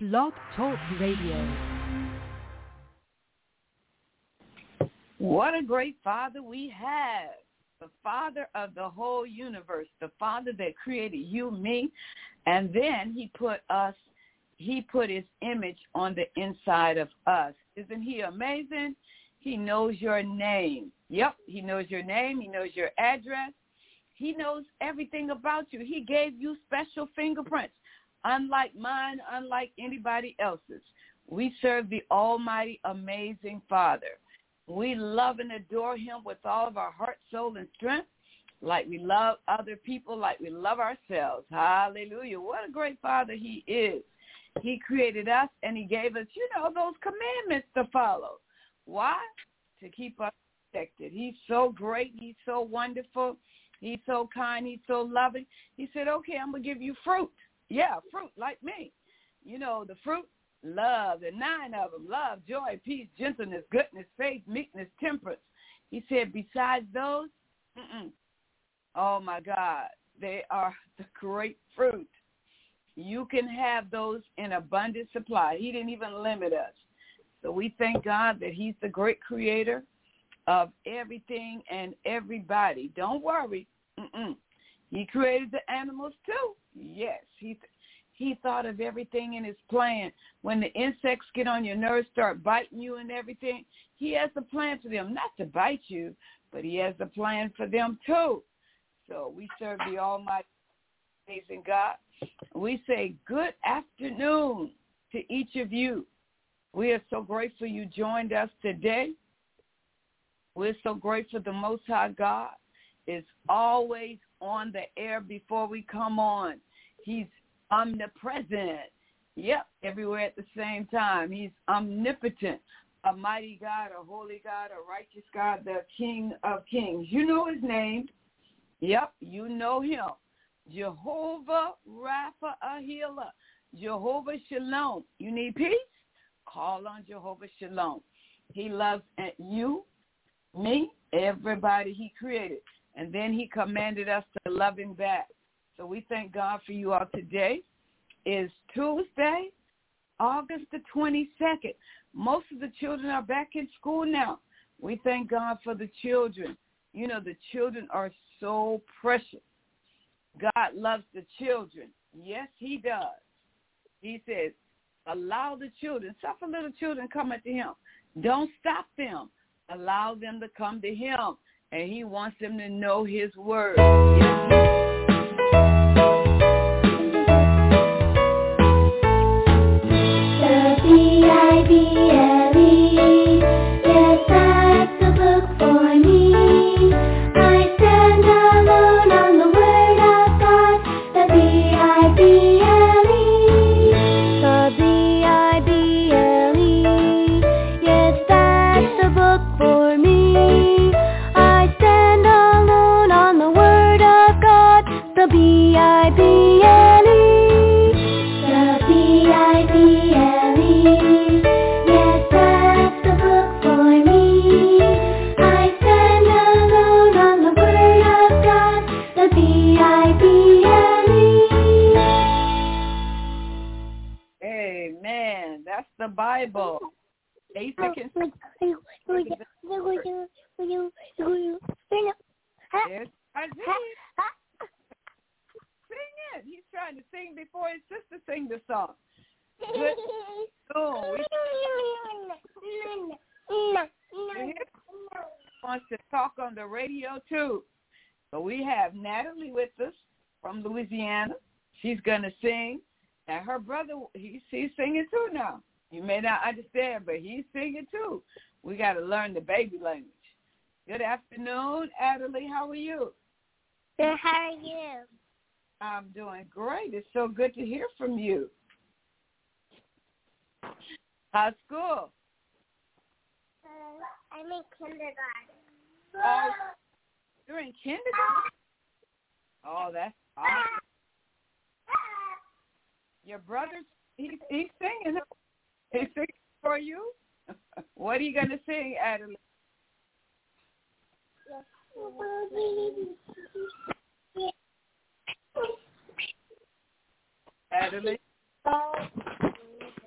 Blog Talk Radio. What a great Father we have. The Father of the whole universe, the Father that created you, me, and then he put his image on the inside of us. Isn't he amazing? He knows your name. Yep, he knows your name. He knows your address. He knows everything about you. He gave you special fingerprints, unlike mine, unlike anybody else's. We serve the almighty, amazing Father. We love and adore him with all of our heart, soul, and strength, like we love other people, like we love ourselves. Hallelujah. What a great Father he is. He created us, and he gave us, those commandments to follow. Why? To keep us protected. He's so great. He's so wonderful. He's so kind. He's so loving. He said, okay, I'm going to give you fruit. Yeah, fruit like me. The fruit, love, and 9 of them, love, joy, peace, gentleness, goodness, faith, meekness, temperance. He said, besides those, oh, my God, they are the great fruit. You can have those in abundant supply. He didn't even limit us. So we thank God that he's the great creator of everything and everybody. Don't worry. He created the animals too. Yes, he thought of everything in his plan. When the insects get on your nerves, start biting you and everything, he has a plan for them. Not to bite you, but he has a plan for them too. So we serve the almighty, amazing God. We say good afternoon to each of you. We are so grateful you joined us today. We're so grateful the Most High God is always on the air before we come on. He's omnipresent. Yep, everywhere at the same time. He's omnipotent, a mighty God, a holy God, a righteous God, the King of kings. You know his name. Yep, you know him. Jehovah Rapha, a healer. Jehovah Shalom. You need peace? Call on Jehovah Shalom. He loves you, me, everybody he created. And then he commanded us to love him back. So we thank God for you all. Today is Tuesday, August the 22nd. Most of the children are back in school now. We thank God for the children. The children are so precious. God loves the children. Yes, he does. He says, allow the children, suffer little children come unto him. Don't stop them. Allow them to come to him. And he wants them to know his word. W-I-B-L-E, yes, that's the book for me. I stand alone on the word of God. W-I-B-L-E, W-I-B-L-E, yes, that's the book for me. I stand alone on the word of God. W-I-B-L-E, W-I-B-L-E, yes, that's the book for me. I stand alone on the word of God. W-I-B-L-E. Amen. That's the Bible. Asa can sing it. He's trying to sing before his sister sing the song. Good. Oh, he wants to talk on the radio too. So we have Natalie with us from Louisiana. She's going to sing. And her brother, he's singing too now. You may not understand, but he's singing too. We got to learn the baby language. Good afternoon, Natalie. How are you? Good, how are you? I'm doing great. It's so good to hear from you. How's school? I'm in kindergarten. Oh, you're in kindergarten? Oh, that's awesome. Your brother, he's singing. He's singing for you? What are you going to sing, Adeline? Adeline?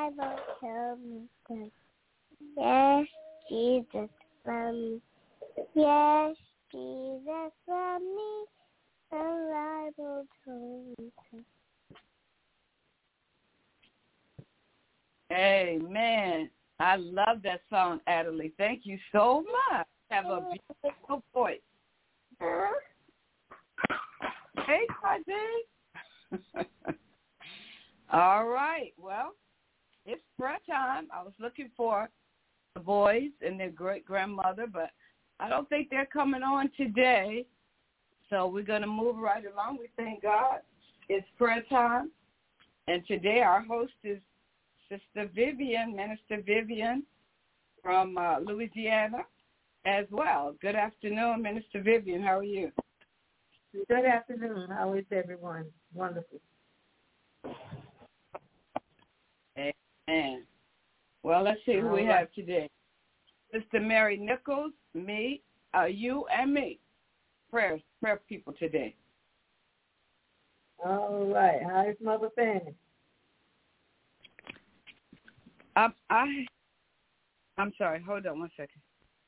Bible tells me. Yes, Jesus loved me. Yes, Jesus loved me. The Bible told me so. Amen. I love that song, Adelie. Thank you so much. Have a beautiful voice. Hey, Tajay. All right. Well, it's prayer time. I was looking for the boys and their great-grandmother, but I don't think they're coming on today. So we're going to move right along. We thank God. It's prayer time. And today our host is Sister Vivian, Minister Vivian from Louisiana as well. Good afternoon, Minister Vivian. How are you? Good afternoon. How is everyone? Wonderful. Amen. Well, let's see who we have today. Sister Mary Nichols, me, you, and me. Prayer people today. All right. How's Mother Fanny? I'm sorry. Hold on 1 second.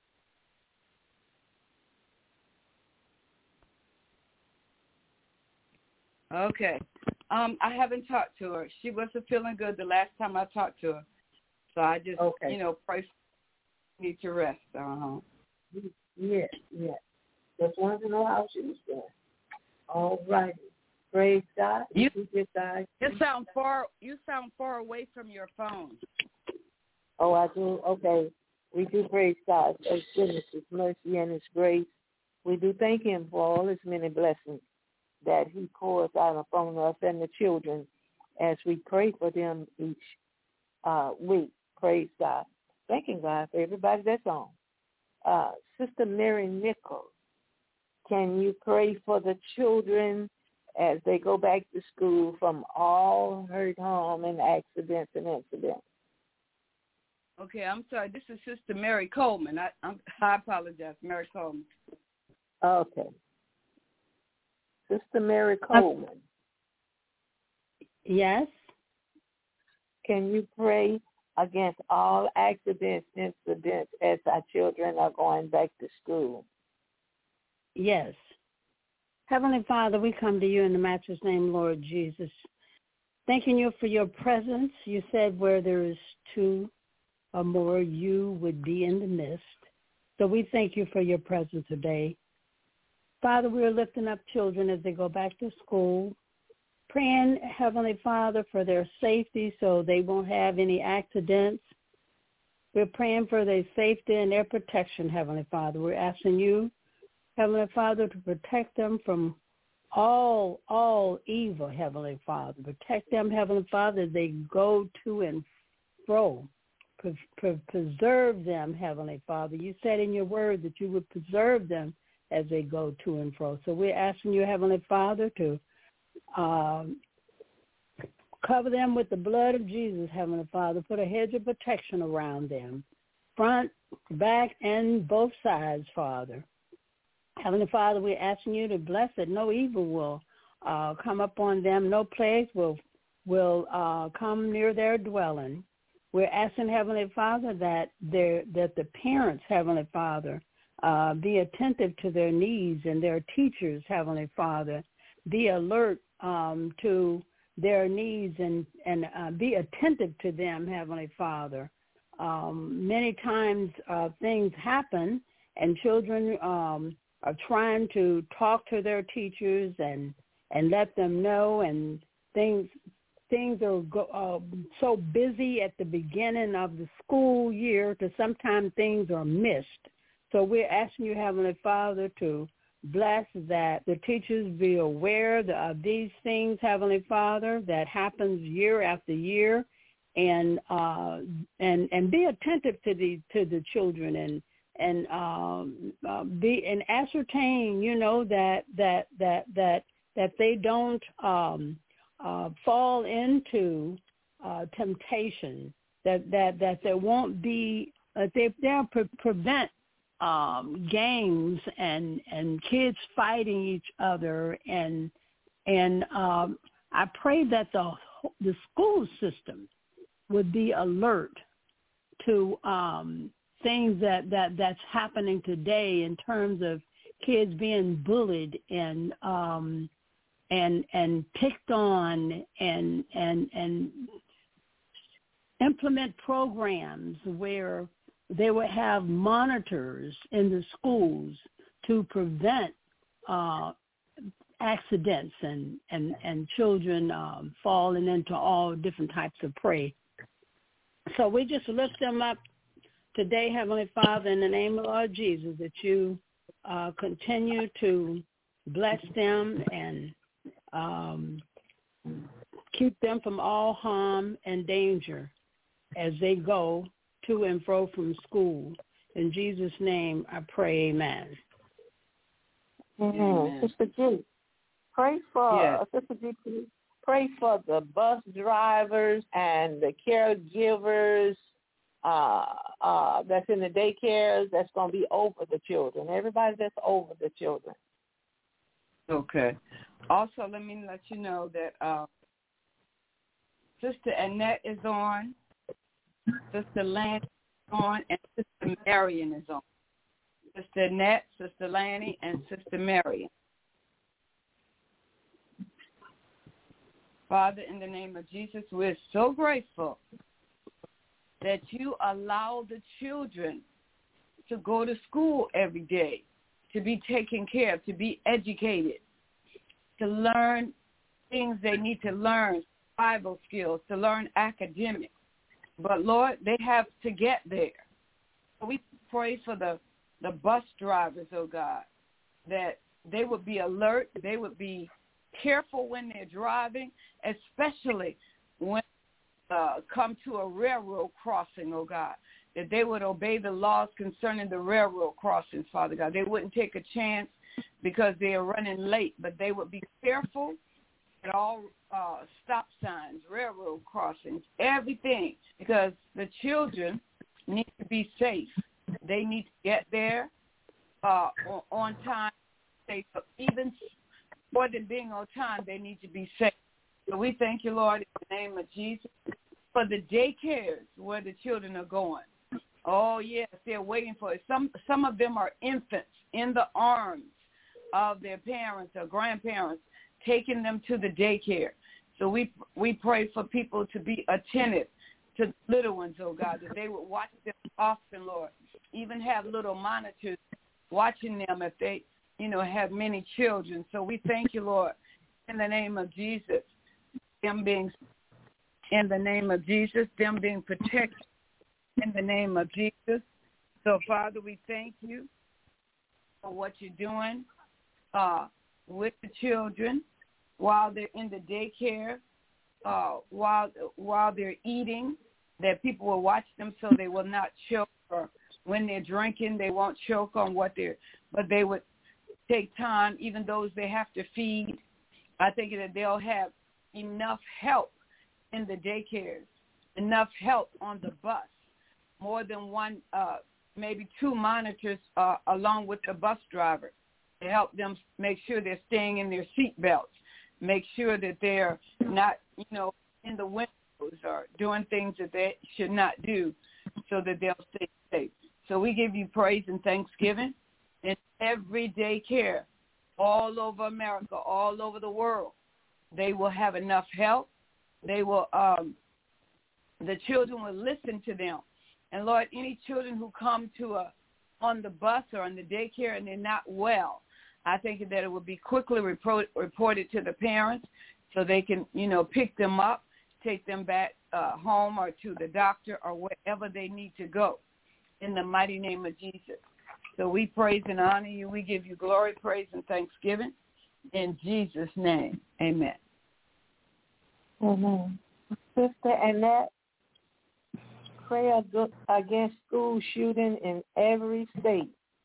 Okay. I haven't talked to her. She wasn't feeling good the last time I talked to her. So I just, pray for need to rest. Yes. Just wanted to know how she was doing. All right. Praise God. You sound far away from your phone. Oh, I do? Okay. We do praise God for His goodness, His mercy, and His grace. We do thank Him for all His many blessings that He pours out upon us and the children as we pray for them each week. Praise God. Thanking God for everybody that's on. Sister Mary Nichols, can you pray for the children as they go back to school from all hurt, harm, and accidents and incidents? Okay, I'm sorry. This is Sister Mary Coleman. I apologize, Mary Coleman. Okay. Sister Mary Coleman. Yes. Can you pray against all accidents, incidents as our children are going back to school? Yes. Heavenly Father, we come to you in the matchless name, Lord Jesus, thanking you for your presence. You said where there is two or more, you would be in the midst. So we thank you for your presence today. Father, we are lifting up children as they go back to school, praying, Heavenly Father, for their safety so they won't have any accidents. We're praying for their safety and their protection, Heavenly Father. We're asking you, Heavenly Father, to protect them from all evil, Heavenly Father. Protect them, Heavenly Father, as they go to and fro. Preserve them, Heavenly Father. You said in your word that you would preserve them as they go to and fro. So we're asking you, Heavenly Father, to cover them with the blood of Jesus, Heavenly Father. Put a hedge of protection around them, front, back, and both sides, Father. Heavenly Father, we're asking you to bless it. No evil will come upon them. No plague will come near their dwelling. We're asking, Heavenly Father, that the parents, Heavenly Father, be attentive to their needs, and their teachers, Heavenly Father, be alert to their needs and be attentive to them, Heavenly Father. Many times things happen, and children are trying to talk to their teachers and let them know, and things are so busy at the beginning of the school year that sometimes things are missed. So we're asking you, Heavenly Father, to bless that the teachers be aware of these things, Heavenly Father, that happens year after year, and be attentive to the children and ascertain, that they don't fall into temptation, that there won't be they'll prevent gangs and kids fighting each other, and I pray that the school system would be alert to things that's happening today in terms of kids being bullied and picked on and implement programs where they would have monitors in the schools to prevent accidents and children falling into all different types of prey. So we just lift them up today, Heavenly Father, in the name of Lord Jesus, that you continue to bless them and keep them from all harm and danger as they go to and fro from school. In Jesus' name I pray, amen. Amen. Sister G, pray for Sister G, please. Pray for the bus drivers and the caregivers that's in the daycares that's going to be over the children. Everybody that's over the children. Okay. Also, let me let you know that Sister Annette is on, Sister Lanny is on, and Sister Marion is on. Sister Annette, Sister Lanny, and Sister Marion. Father, in the name of Jesus, we're so grateful that you allow the children to go to school every day, to be taken care of, to be educated, to learn things they need to learn, Bible skills, to learn academics. But, Lord, they have to get there. So we pray for the bus drivers, oh God, that they would be alert, they would be careful when they're driving, especially when come to a railroad crossing, oh God, that they would obey the laws concerning the railroad crossings, Father God. They wouldn't take a chance because they are running late, but they would be careful at all stop signs, railroad crossings, everything, because the children need to be safe. They need to get there on time. Even more than being on time, they need to be safe. So we thank you, Lord, in the name of Jesus, for the daycares where the children are going. Oh, yes, they're waiting for it. Some of them are infants in the arms of their parents or grandparents, taking them to the daycare. So we pray for people to be attentive to the little ones, oh God, that they would watch them often, Lord. Even have little monitors watching them if they, have many children. So we thank you, Lord, in the name of Jesus, them being protected in the name of Jesus. So, Father, we thank you for what you're doing with the children while they're in the daycare, while they're eating, that people will watch them so they will not choke, or when they're drinking, they won't choke on but they would take time, even those they have to feed. I think that they'll have enough help in the daycares, enough help on the bus, more than one, maybe two monitors along with the bus driver to help them make sure they're staying in their seat belts, make sure that they're not, in the windows or doing things that they should not do so that they'll stay safe. So we give you praise and thanksgiving. In every daycare all over America, all over the world, they will have enough help. They will, the children will listen to them. And Lord, any children who come on the bus or on the daycare and they're not well, I think that it will be quickly reported to the parents so they can, pick them up, take them back home or to the doctor or wherever they need to go in the mighty name of Jesus. So we praise and honor you. We give you glory, praise, and thanksgiving in Jesus' name. Amen. Amen. Sister Annette, pray against school shooting in every state.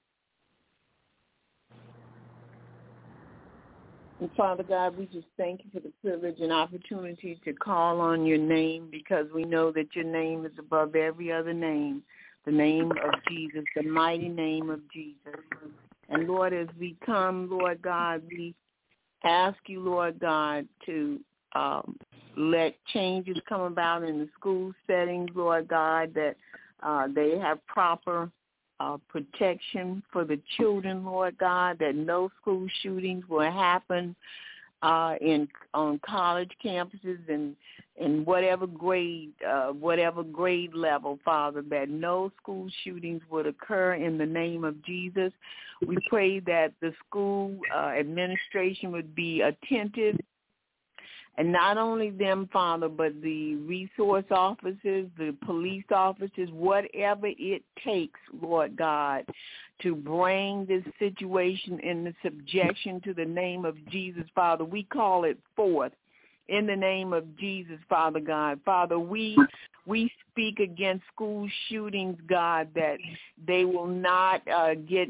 And Father God, we just thank you for the privilege and opportunity to call on your name, because we know that your name is above every other name, the name of Jesus, the mighty name of Jesus. And Lord, as we come, Lord God, we ask you, Lord God, to let changes come about in the school settings, Lord God, that they have proper protection for the children, Lord God, that no school shootings will happen on college campuses and in whatever grade level, Father, that no school shootings would occur in the name of Jesus. We pray that the school administration would be attentive, and not only them, Father, but the resource officers, the police officers, whatever it takes, Lord God, to bring this situation into subjection to the name of Jesus, Father. We call it forth in the name of Jesus, Father God. Father, we speak against school shootings, God, that they will not get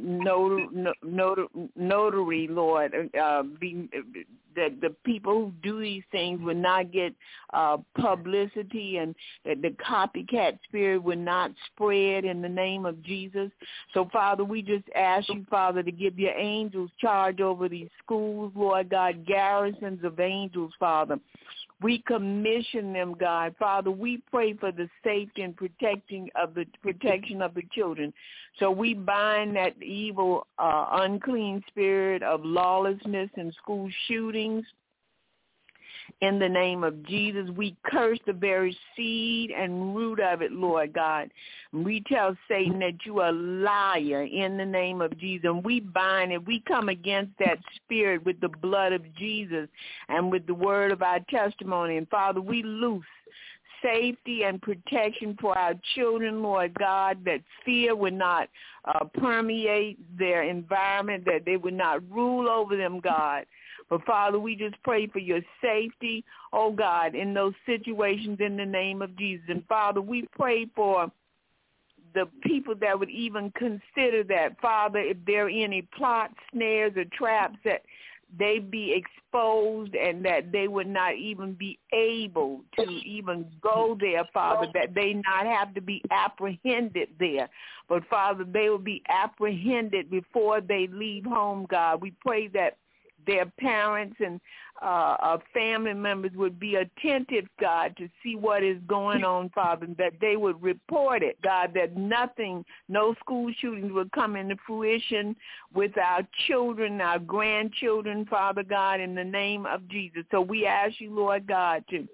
notary, Lord, that the people who do these things will not get publicity, and that the copycat spirit will not spread in the name of Jesus. So, Father, we just ask you, Father, to give your angels charge over these schools, Lord God, garrisons of angels, Father. We commission them, God. Father, we pray for the safety and protection of the children. So we bind that evil, unclean spirit of lawlessness and school shootings. In the name of Jesus, we curse the very seed and root of it, Lord God. We tell Satan that you are a liar in the name of Jesus. And we bind it. We come against that spirit with the blood of Jesus and with the word of our testimony. And, Father, we loose safety and protection for our children, Lord God, that fear would not permeate their environment, that they would not rule over them, God. But, Father, we just pray for your safety, oh, God, in those situations in the name of Jesus. And, Father, we pray for the people that would even consider that, Father, if there are any plots, snares, or traps, that they be exposed and that they would not even be able to even go there, Father, that they not have to be apprehended there. But, Father, they will be apprehended before they leave home, God. We pray that their parents and family members would be attentive, God, to see what is going on, Father, that they would report it, God, that no school shootings would come into fruition with our children, our grandchildren, Father God, in the name of Jesus. So we ask you, Lord God, to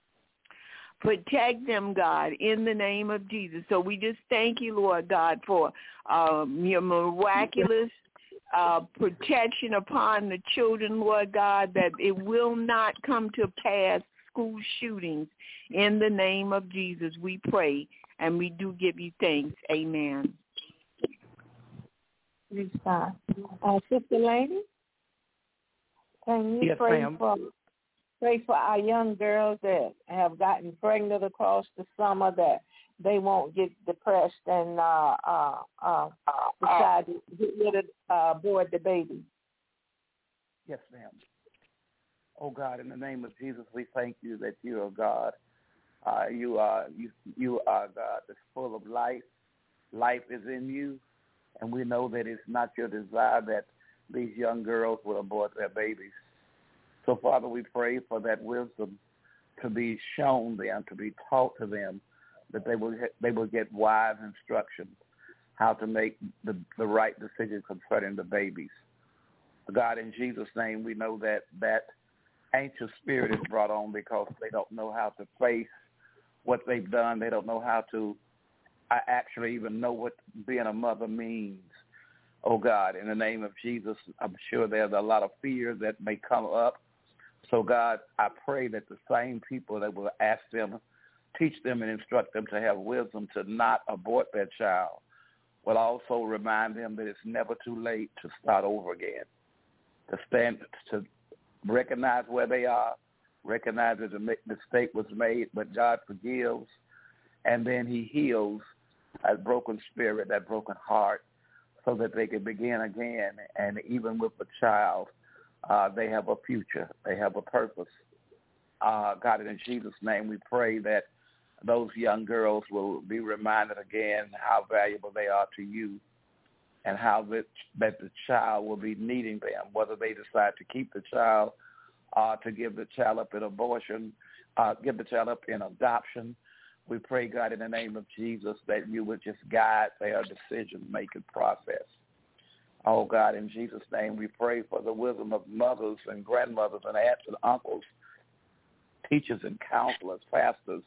protect them, God, in the name of Jesus. So we just thank you, Lord God, for your miraculous protection upon the children, Lord God, that it will not come to pass school shootings. In the name of Jesus, we pray, and we do give you thanks. Amen. Sister Lady, can you pray for our young girls that have gotten pregnant across the summer, that they won't get depressed and decide to get rid of abort the baby? Yes, ma'am. Oh God, in the name of Jesus, we thank you that you are God. You are God that's full of life. Life is in you, and we know that it's not your desire that these young girls will abort their babies. So, Father, we pray for that wisdom to be shown them, to be taught to them, that they will get wise instruction how to make the right decision concerning the babies. God, in Jesus' name, we know that anxious spirit is brought on because they don't know how to face what they've done. They don't know how to actually even know what being a mother means. Oh, God, in the name of Jesus, I'm sure there's a lot of fear that may come up. So, God, I pray that the same people that will ask them, teach them and instruct them to have wisdom to not abort their child, will also remind them that it's never too late to start over again, to recognize where they are, recognize that the mistake was made, but God forgives, and then he heals that broken spirit, that broken heart, so that they can begin again. And even with the child, they have a future. They have a purpose. God, in Jesus' name, we pray that those young girls will be reminded again how valuable they are to you, and how that the child will be needing them, whether they decide to keep the child, to give the child up in abortion, give the child up in adoption. We pray, God, in the name of Jesus, that you would just guide their decision-making process. Oh, God, in Jesus' name, we pray for the wisdom of mothers and grandmothers and aunts and uncles, teachers and counselors, pastors,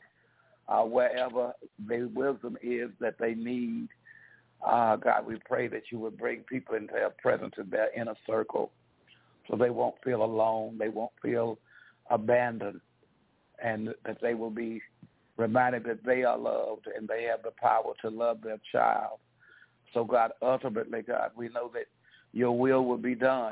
wherever the wisdom is that they need. God, we pray that you would bring people into their presence in their inner circle so they won't feel alone, they won't feel abandoned, and that they will be reminded that they are loved and they have the power to love their child. So, God, ultimately, God, we know that your will be done.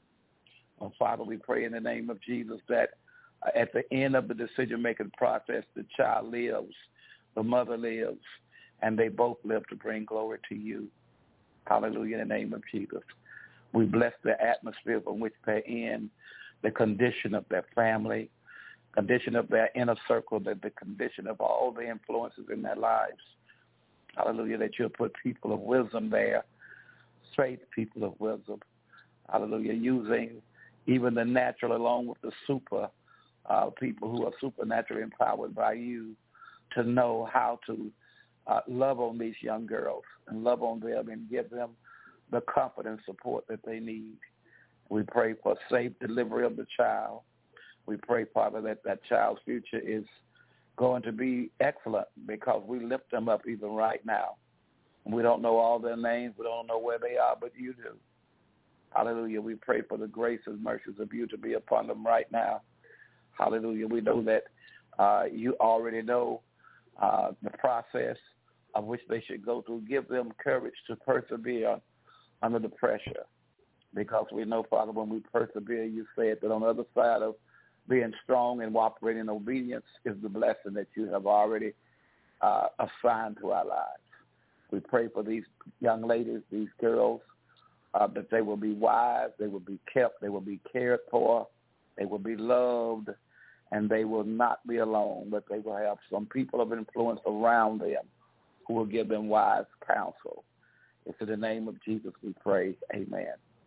Well, Father, we pray in the name of Jesus that at the end of the decision-making process, the child lives, the mother lives, and they both live to bring glory to you. Hallelujah, in the name of Jesus. We bless the atmosphere from which they're in, the condition of their family, condition of their inner circle, the condition of all the influences in their lives. Hallelujah, that you'll put people of wisdom there, straight people of wisdom. Hallelujah, using even the natural along with the super, people who are supernaturally empowered by you to know how to love on these young girls and love on them and give them the comfort and support that they need. We pray for safe delivery of the child. We pray, Father, that that child's future is going to be excellent because we lift them up even right now. We don't know all their names. We don't know where they are, but you do. Hallelujah. We pray for the grace and mercies of you to be upon them right now. Hallelujah. We know that you already know the process of which they should go through. Give them courage to persevere under the pressure, because we know, Father, when we persevere, you said that on the other side of being strong and operating in obedience is the blessing that you have already assigned to our lives. We pray for these young ladies, these girls, that they will be wise, they will be kept, they will be cared for, they will be loved, and they will not be alone, but they will have some people of influence around them who will give them wise counsel. It's in the name of Jesus we pray. Amen.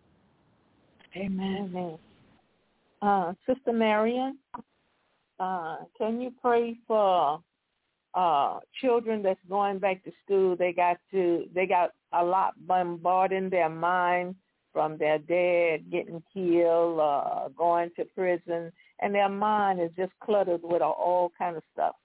Amen. Amen. Sister Marion, can you pray for children that's going back to school? They got a lot bombarded in their mind from their dad getting killed, going to prison, and their mind is just cluttered with all kind of stuff.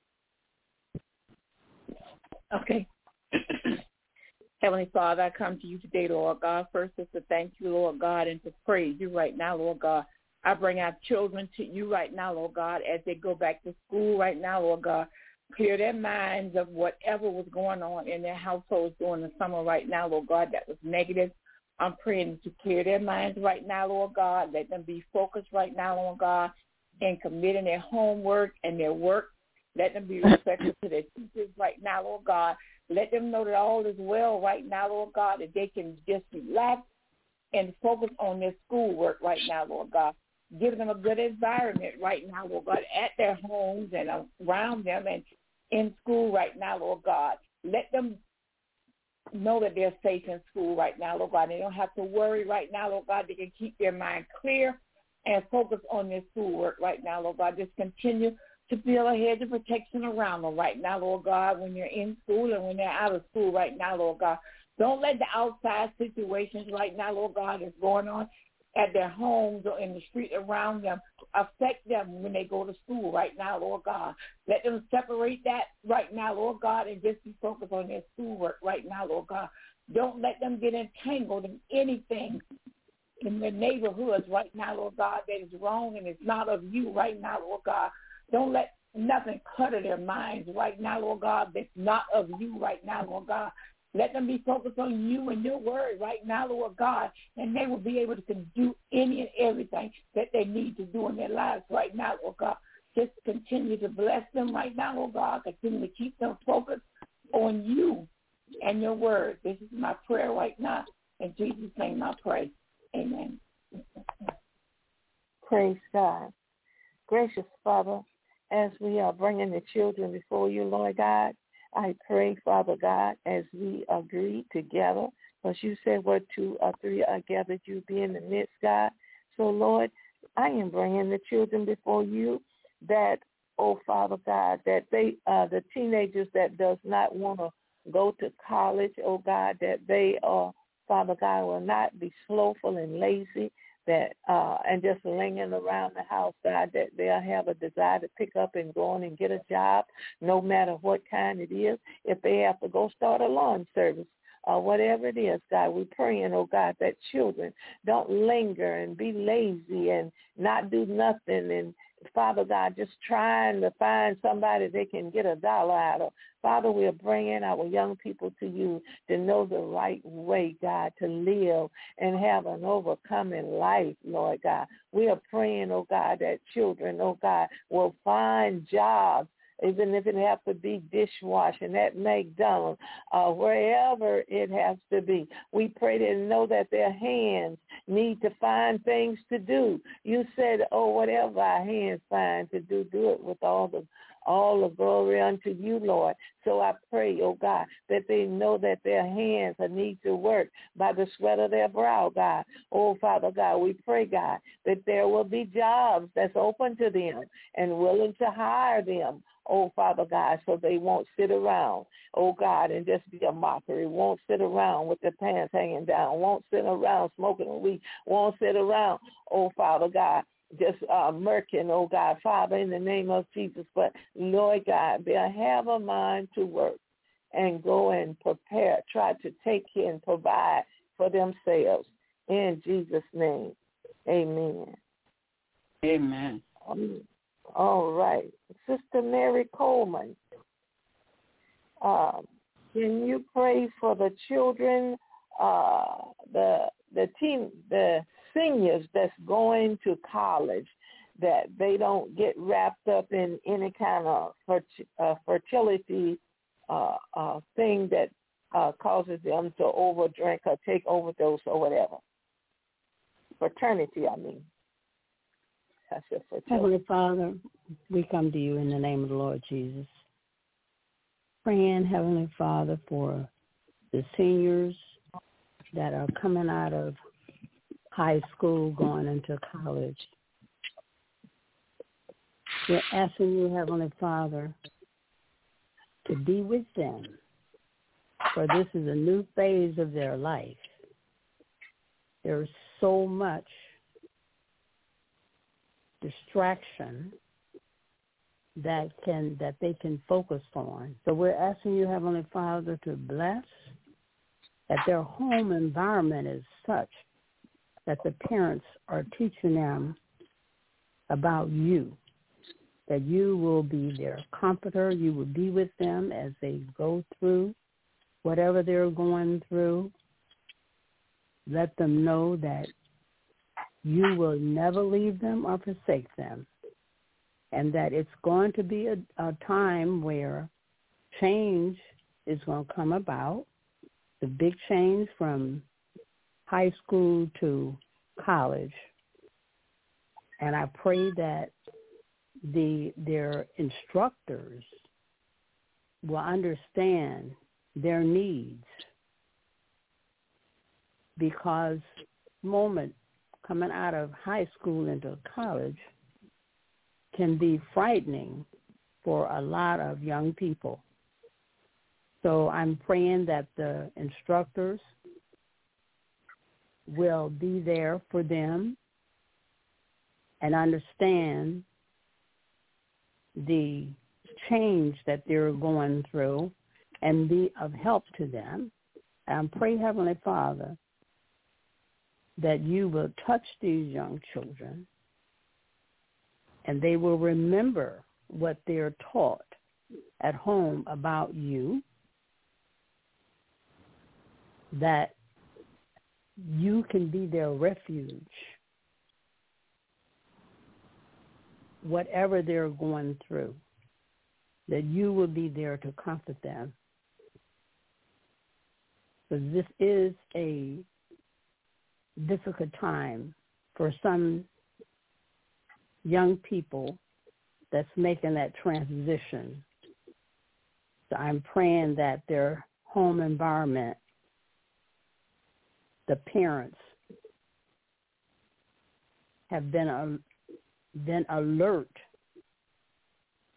Okay. Heavenly Father, I come to you today, Lord God, first just to thank you, Lord God, and to praise you right now, Lord God. I bring our children to you right now, Lord God, as they go back to school right now, Lord God. Clear their minds of whatever was going on in their households during the summer right now, Lord God, that was negative. I'm praying to clear their minds right now, Lord God. Let them be focused right now, Lord God, in committing their homework and their work. Let them be respectful to their teachers right now, Lord God. Let them know that all is well right now, Lord God, that they can just relax and focus on their schoolwork right now, Lord God. Give them a good environment right now, Lord God, at their homes and around them and in school right now, Lord God. Let them know that they're safe in school right now, Lord God. They don't have to worry right now, Lord God. They can keep their mind clear and focus on their schoolwork right now, Lord God. Just continue to build a hedge of protection around them right now, Lord God, when they're in school and when they're out of school right now, Lord God. Don't let the outside situations right now, Lord God, that's going on at their homes or in the street around them affect them when they go to school right now, Lord God. Let them separate that right now, Lord God, and just be focused on their schoolwork right now, Lord God. Don't let them get entangled in anything in the neighborhoods right now, Lord God, that is wrong and is not of you right now, Lord God. Don't let nothing clutter their minds right now, Lord God, that's not of you right now, Lord God. Let them be focused on you and your word right now, Lord God, and they will be able to do any and everything that they need to do in their lives right now, Lord God. Just continue to bless them right now, Lord God. Continue to keep them focused on you and your word. This is my prayer right now. In Jesus' name I pray. Amen. Praise God. Gracious Father, as we are bringing the children before you, Lord God, I pray, Father God, as we agree together, because you said where 2 or 3 are gathered, you be in the midst, God. So, Lord, I am bringing the children before you that oh, Father God, that they, the teenagers that does not want to go to college, oh, God, that they are, Father God, will not be slowful and lazy, that and just lingering around the house, God, that they'll have a desire to pick up and go on and get a job, no matter what kind it is. If they have to go start a lawn service, whatever it is, God, we're praying, oh God, that children don't linger and be lazy and not do nothing, and Father God, just trying to find somebody they can get $1 out of. Father, we are bringing our young people to you to know the right way, God, to live and have an overcoming life, Lord God. We are praying, oh God, that children, oh God, will find jobs, even if it has to be dishwashing at McDonald's, wherever it has to be. We pray to know that their hands need to find things to do. You said, oh, whatever our hands find to do, do it with all the glory unto you, Lord. So I pray, oh God, that they know that their hands need to work by the sweat of their brow, God. Oh, Father God, we pray, God, that there will be jobs that's open to them and willing to hire them, oh, Father God, so they won't sit around, oh, God, and just be a mockery, won't sit around with their pants hanging down, won't sit around smoking weed, won't sit around, oh, Father God, just murking, oh, God, Father, in the name of Jesus. But, Lord God, they'll have a mind to work and go and prepare, try to take care and provide for themselves. In Jesus' name, amen. Amen. All right. Sister Mary Coleman, can you pray for the children, the seniors that's going to college, that they don't get wrapped up in any kind of fertility thing that causes them to overdrink or take overdose or whatever? Fraternity, I mean. Heavenly Father, we come to you in the name of the Lord Jesus, praying, Heavenly Father, for the seniors that are coming out of high school, going into college. We're asking you, Heavenly Father, to be with them, for this is a new phase of their life. There's so much distraction that they can focus on. So we're asking you, Heavenly Father, to bless that their home environment is such that the parents are teaching them about you, that you will be their comforter, you will be with them as they go through whatever they're going through. Let them know that you will never leave them or forsake them, and that it's going to be a time where change is going to come about, the big change from high school to college. And I pray that their instructors will understand their needs, because moment coming out of high school into college can be frightening for a lot of young people. So I'm praying that the instructors will be there for them and understand the change that they're going through and be of help to them. And pray, Heavenly Father, that you will touch these young children and they will remember what they're taught at home about you, that you can be their refuge, whatever they're going through, that you will be there to comfort them. Because this is a difficult time for some young people that's making that transition. So I'm praying that their home environment, the parents, have been alert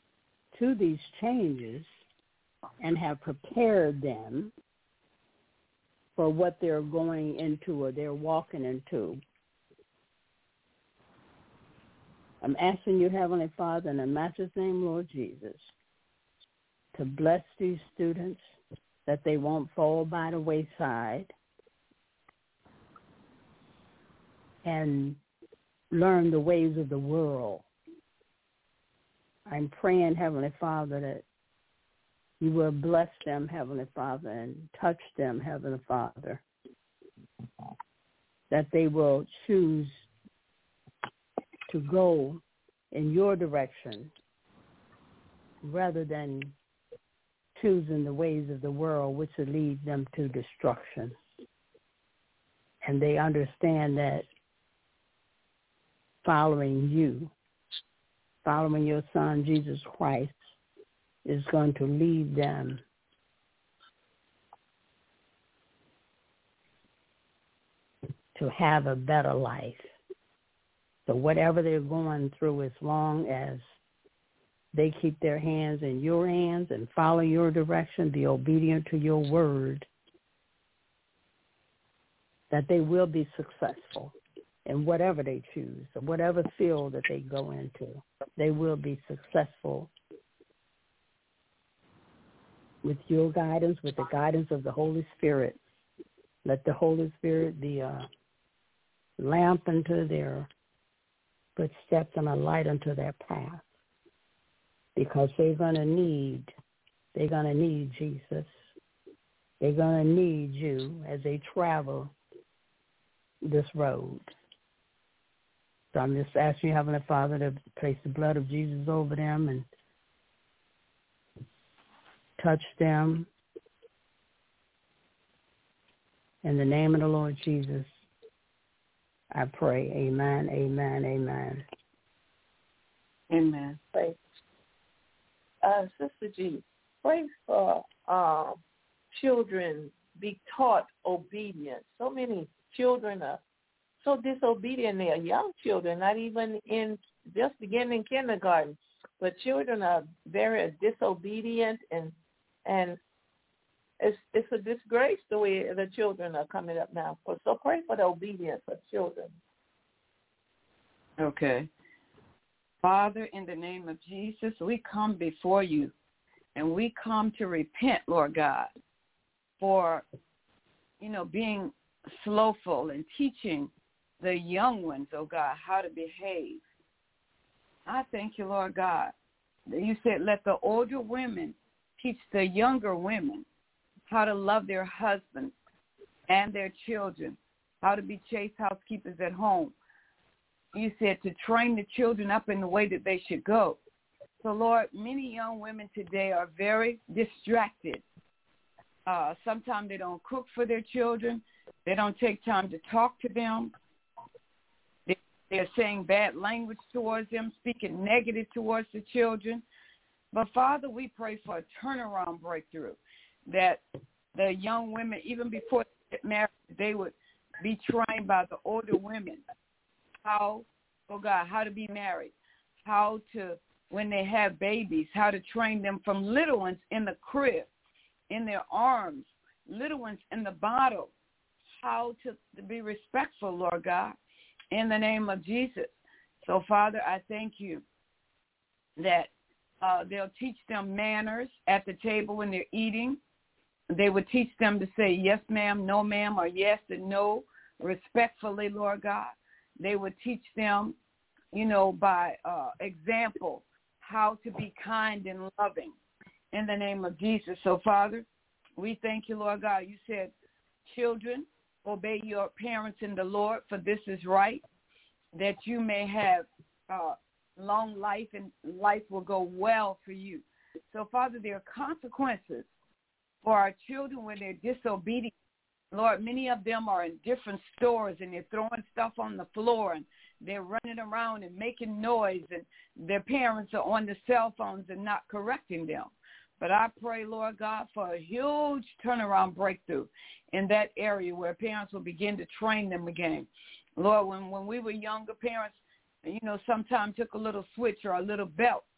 to these changes and have prepared them for what they're going into or they're walking into. I'm asking you, Heavenly Father, in the Master's name, Lord Jesus, to bless these students, that they won't fall by the wayside and learn the ways of the world. I'm praying, Heavenly Father, that you will bless them, Heavenly Father, and touch them, Heavenly Father, that they will choose to go in your direction rather than choosing the ways of the world, which will lead them to destruction. And they understand that following you, following your Son, Jesus Christ, is going to lead them to have a better life. So whatever they're going through, as long as they keep their hands in your hands and follow your direction, be obedient to your word, that they will be successful in whatever they choose, or whatever field that they go into. They will be successful with your guidance, with the guidance of the Holy Spirit. Let the Holy Spirit be a lamp unto their footsteps and a light unto their path, because they're going to need Jesus. They're going to need you as they travel this road. So I'm just asking you, Heavenly Father, to place the blood of Jesus over them and touch them. In the name of the Lord Jesus, I pray. Amen, amen, amen. Amen. Pray. Sister G, pray for children be taught obedience. So many children are so disobedient. They are young children, not even in just beginning kindergarten. But children are very disobedient, and it's a disgrace the way the children are coming up now. So pray for the obedience of children. Okay. Father, in the name of Jesus, we come before you, and we come to repent, Lord God, for, being slowful and teaching the young ones, oh God, how to behave. I thank you, Lord God, that you said let the older women teach the younger women how to love their husbands and their children, how to be chaste housekeepers at home. You said to train the children up in the way that they should go. So, Lord, many young women today are very distracted. Sometimes they don't cook for their children. They don't take time to talk to them. They're saying bad language towards them, speaking negative towards the children. But, Father, we pray for a turnaround breakthrough, that the young women, even before they get married, they would be trained by the older women how to be married, how to, when they have babies, how to train them from little ones in the crib, in their arms, little ones in the bottle, how to be respectful, Lord God, in the name of Jesus. So, Father, I thank you that they'll teach them manners at the table when they're eating. They would teach them to say yes, ma'am, no, ma'am, or yes and no, respectfully, Lord God. They would teach them, by example, how to be kind and loving in the name of Jesus. So, Father, we thank you, Lord God. You said, children, obey your parents in the Lord, for this is right, that you may have long life and life will go well for you. So, Father, there are consequences for our children when they're disobedient. Lord, many of them are in different stores and they're throwing stuff on the floor and they're running around and making noise, and their parents are on the cell phones and not correcting them. But I pray, Lord God, for a huge turnaround breakthrough in that area where parents will begin to train them again. Lord, when we were younger, parents, sometimes took a little switch or a little belt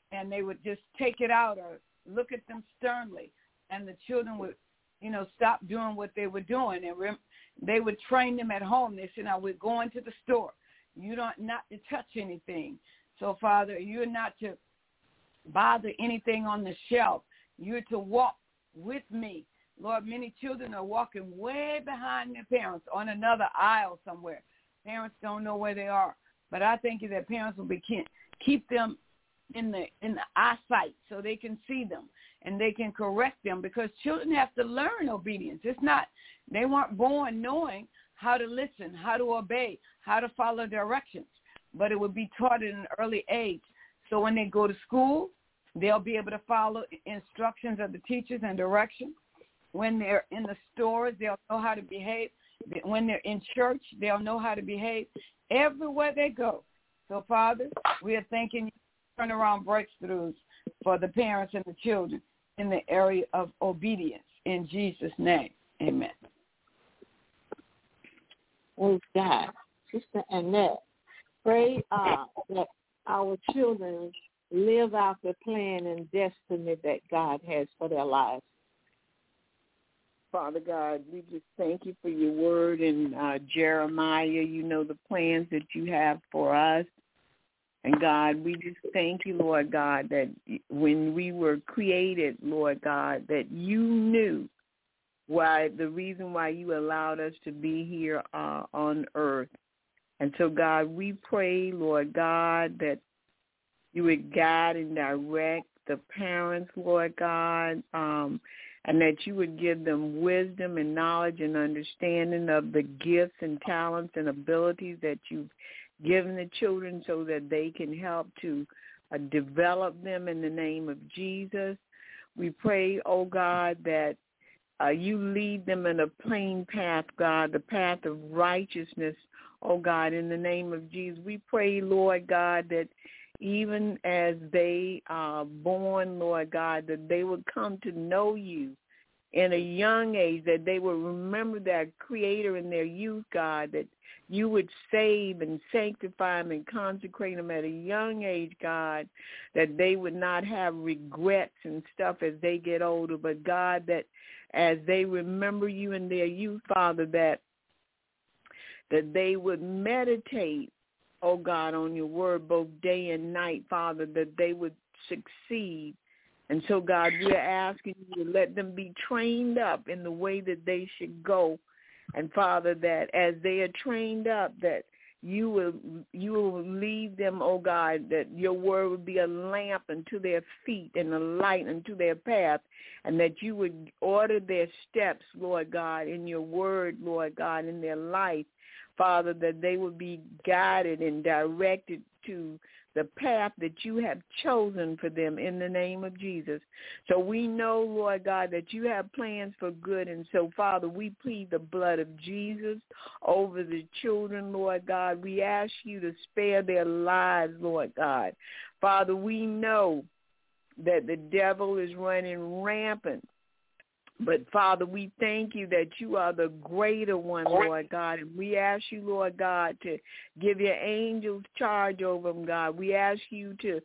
and they would just take it out or look at them sternly, and the children would, stop doing what they were doing, and they would train them at home. They said, now we're going to the store. You not to touch anything. So, Father, you're not to bother anything on the shelf. You're to walk with me. Lord, many children are walking way behind their parents on another aisle somewhere. Parents don't know where they are. But I think that parents will keep them in the eyesight so they can see them and they can correct them, because children have to learn obedience. They weren't born knowing how to listen, how to obey, how to follow directions, but it would be taught at an early age. So when they go to school, they'll be able to follow instructions of the teachers and directions. When they're in the stores, they'll know how to behave. When they're in church, they'll know how to behave everywhere they go. So, Father, we are thanking you for turnaround breakthroughs for the parents and the children in the area of obedience. In Jesus' name, amen. Praise God. Sister Annette, pray that our children live out the plan and destiny that God has for their lives. Father God, we just thank you for your word in Jeremiah. You know the plans that you have for us. And God, we just thank you, Lord God, that when we were created, Lord God, that you knew the reason why you allowed us to be here on earth. And so, God, we pray, Lord God, that you would guide and direct the parents, Lord God, and that you would give them wisdom and knowledge and understanding of the gifts and talents and abilities that you've given the children, so that they can help to develop them in the name of Jesus. We pray, oh God, that you lead them in a plain path, God, the path of righteousness, oh God, in the name of Jesus. We pray, Lord God, that even as they are born, Lord God, that they would come to know you in a young age, that they would remember their Creator in their youth, God, that you would save and sanctify them and consecrate them at a young age, God, that they would not have regrets and stuff as they get older, but God, that as they remember you in their youth, Father, that they would meditate, oh God, on your word both day and night, Father, that they would succeed. And so, God, we're asking you to let them be trained up in the way that they should go. And, Father, that as they are trained up, that you will lead them, oh God, that your word would be a lamp unto their feet and a light unto their path, and that you would order their steps, Lord God, in your word, Lord God, in their life, Father, that they would be guided and directed to the path that you have chosen for them in the name of Jesus. So we know, Lord God, that you have plans for good. And so, Father, we plead the blood of Jesus over the children, Lord God. We ask you to spare their lives, Lord God. Father, we know that the devil is running rampant. But, Father, we thank you that you are the greater one, Lord God. And we ask you, Lord God, to give your angels charge over them, God. We ask you to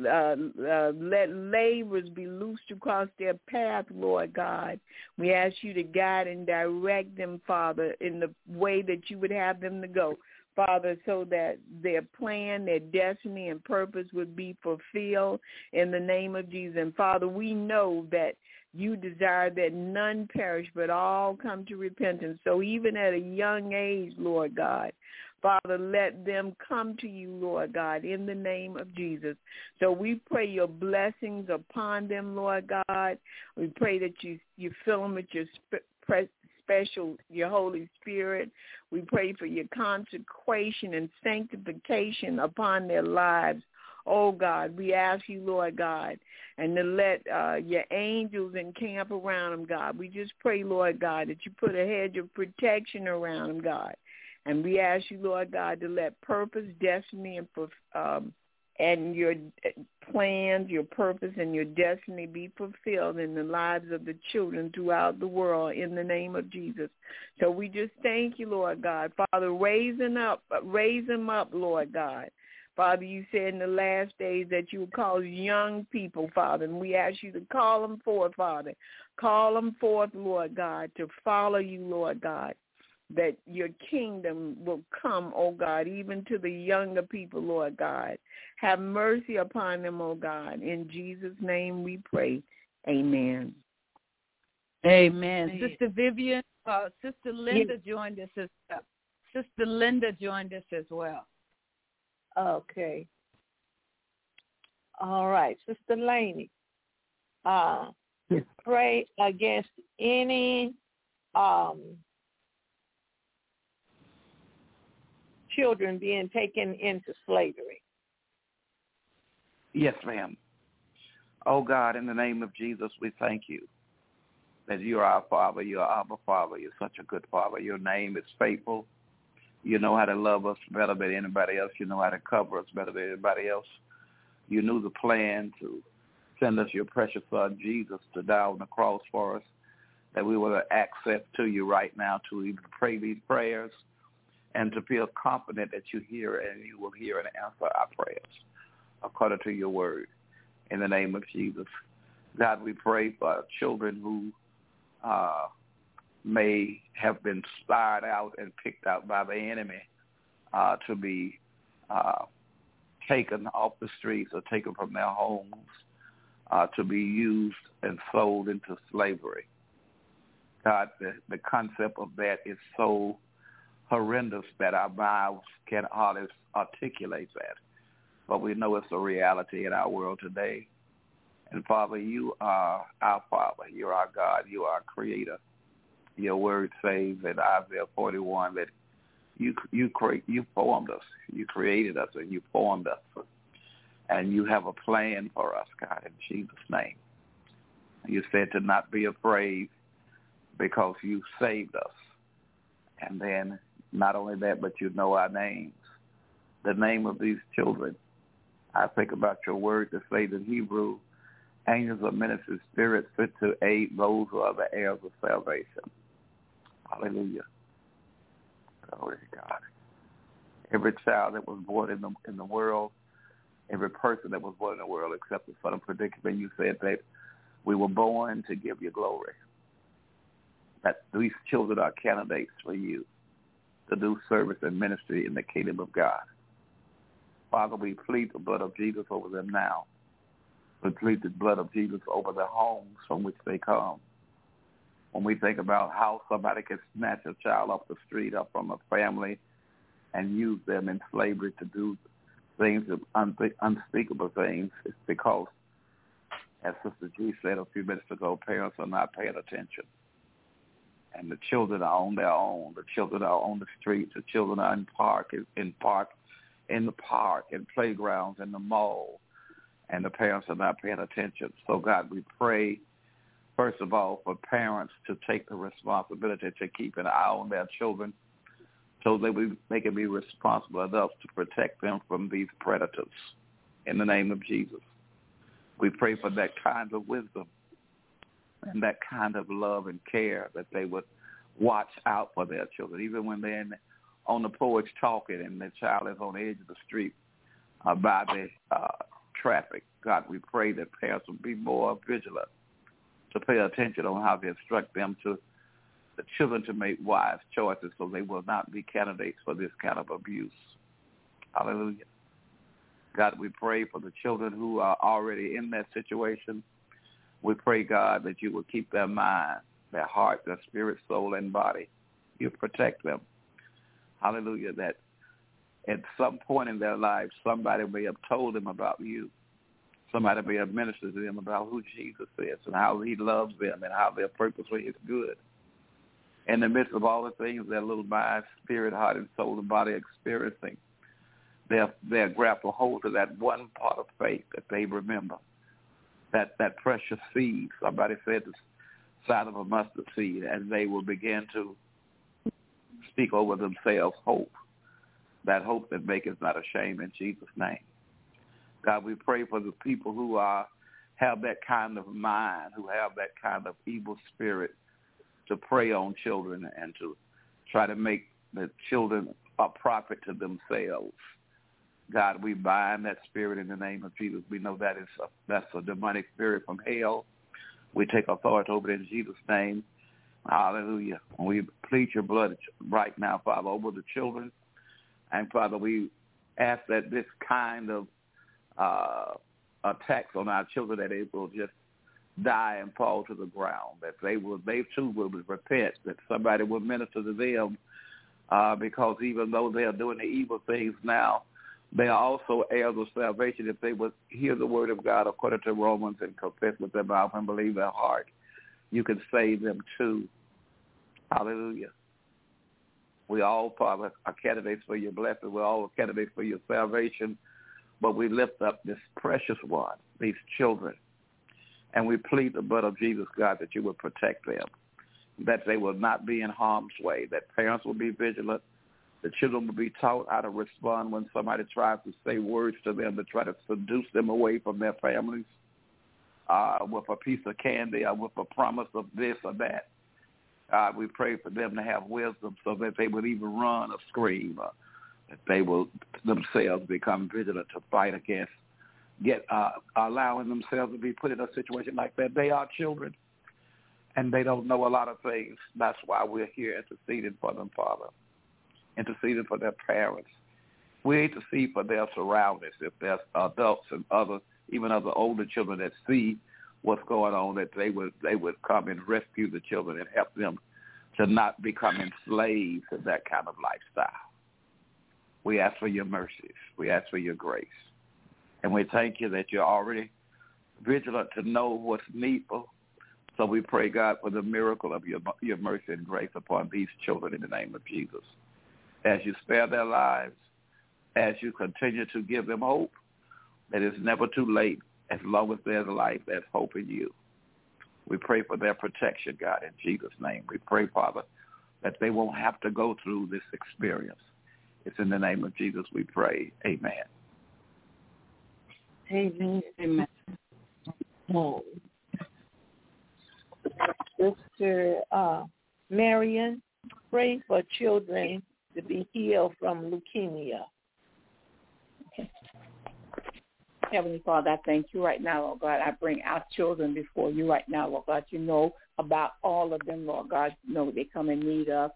let laborers be loosed across their path, Lord God. We ask you to guide and direct them, Father, in the way that you would have them to go, Father, so that their plan, their destiny, and purpose would be fulfilled in the name of Jesus. And, Father, we know that you desire that none perish, but all come to repentance. So even at a young age, Lord God, Father, let them come to you, Lord God, in the name of Jesus. So we pray your blessings upon them, Lord God. We pray that you fill them with your special, your Holy Spirit. We pray for your consecration and sanctification upon their lives. Oh, God, we ask you, Lord God, and to let your angels encamp around them, God. We just pray, Lord God, that you put a hedge of protection around them, God. And we ask you, Lord God, to let purpose, destiny, and your plans, your purpose, and your destiny be fulfilled in the lives of the children throughout the world in the name of Jesus. So we just thank you, Lord God. Father, raise them up, Lord God. Father, you said in the last days that you would call young people, Father, and we ask you to call them forth, Father. Call them forth, Lord God, to follow you, Lord God, that your kingdom will come, oh God, even to the younger people, Lord God. Have mercy upon them, oh God. In Jesus' name we pray. Amen. Amen. Sister Vivian, Sister Linda joined us as well. Sister Linda joined us as well. Okay. All right. Sister Laney, pray against any children being taken into slavery. Yes, ma'am. Oh, God, in the name of Jesus, we thank you that you are our Father. You are our Father. You're such a good Father. Your name is faithful. You know how to love us better than anybody else. You know how to cover us better than anybody else. You knew the plan to send us your precious Son, Jesus, to die on the cross for us, that we will have access to you right now to even pray these prayers and to feel confident that you hear and you will hear and answer our prayers according to your word. In the name of Jesus. God, we pray for children who may have been spied out and picked out by the enemy to be taken off the streets or taken from their homes to be used and sold into slavery. God, the concept of that is so horrendous that our mouths can hardly articulate that. But we know it's a reality in our world today. And, Father, you are our Father. You're our God. You are our Creator. Your word says in Isaiah 41 that you formed us. You created us and you formed us. And you have a plan for us, God, in Jesus' name. You said to not be afraid because you saved us. And then not only that, but you know our names. The name of these children. I think about your word to say in Hebrew, angels of ministry spirits fit to aid those who are the heirs of salvation. Hallelujah. Glory to God. Every child that was born in the world, every person that was born in the world except the son of predicament, you said that we were born to give you glory. That these children are candidates for you to do service and ministry in the kingdom of God. Father, we plead the blood of Jesus over them now. We plead the blood of Jesus over the homes from which they come. When we think about how somebody can snatch a child off the street or from a family and use them in slavery to do things, unspeakable things, it's because, as Sister G said a few minutes ago, parents are not paying attention. And the children are on their own. The children are on the streets. The children are in the park, in playgrounds, in the mall, and the parents are not paying attention. So, God, we pray, first of all, for parents to take the responsibility to keep an eye on their children so that they can be responsible enough to protect them from these predators. In the name of Jesus, we pray for that kind of wisdom and that kind of love and care that they would watch out for their children, even when they're on the porch talking and the child is on the edge of the street by the traffic. God, we pray that parents will be more vigilant to pay attention on how to instruct them to the children to make wise choices so they will not be candidates for this kind of abuse. Hallelujah. God, we pray for the children who are already in that situation. We pray, God, that you will keep their mind, their heart, their spirit, soul, and body. You protect them. Hallelujah, that at some point in their lives, somebody may have told them about you. Somebody may have ministered to them about who Jesus is and how he loves them and how their purpose for his good. In the midst of all the things their little mind, spirit, heart, and soul and body are experiencing, they'll grapple hold to that one part of faith that they remember, that precious seed. Somebody said the size of a mustard seed, and they will begin to speak over themselves hope, that hope that maketh not ashamed in Jesus' name. God, we pray for the people who have that kind of mind, who have that kind of evil spirit to prey on children and to try to make the children a profit to themselves. God, we bind that spirit in the name of Jesus. We know that's a demonic spirit from hell. We take authority over it in Jesus' name. Hallelujah. We plead your blood right now, Father, over the children. And, Father, we ask that this kind of attacks on our children, that they will just die and fall to the ground, that they too will repent, that somebody will minister to them, because even though they are doing the evil things now, they are also heirs of salvation. If they would hear the word of God according to Romans and confess with their mouth and believe their heart, you can save them too. Hallelujah. We all, Father, are candidates for your blessing. We're all candidates for your salvation. But we lift up this precious one, these children, and we plead the blood of Jesus, God, that you will protect them, that they will not be in harm's way, that parents will be vigilant, the children will be taught how to respond when somebody tries to say words to them to try to seduce them away from their families with a piece of candy or with a promise of this or that. We pray for them to have wisdom so that they would even run or scream, that they will themselves become vigilant to fight against, allowing themselves to be put in a situation like that. They are children, and they don't know a lot of things. That's why we're here interceding for them, Father, interceding for their parents. We intercede for their surroundings. If there's adults and even other older children that see what's going on, that they would come and rescue the children and help them to not become enslaved to that kind of lifestyle. We ask for your mercies. We ask for your grace. And we thank you that you're already vigilant to know what's needful. So we pray, God, for the miracle of your mercy and grace upon these children in the name of Jesus. As you spare their lives, as you continue to give them hope, that it's never too late. As long as there's life, there's hope in you. We pray for their protection, God, in Jesus' name. We pray, Father, that they won't have to go through this experience. It's in the name of Jesus we pray. Amen. Amen. Amen. Sister Marion, pray for children to be healed from leukemia. Heavenly Father, I thank you right now, Lord God. I bring our children before you right now, Lord God. You know about all of them, Lord God. You know what they come in need of.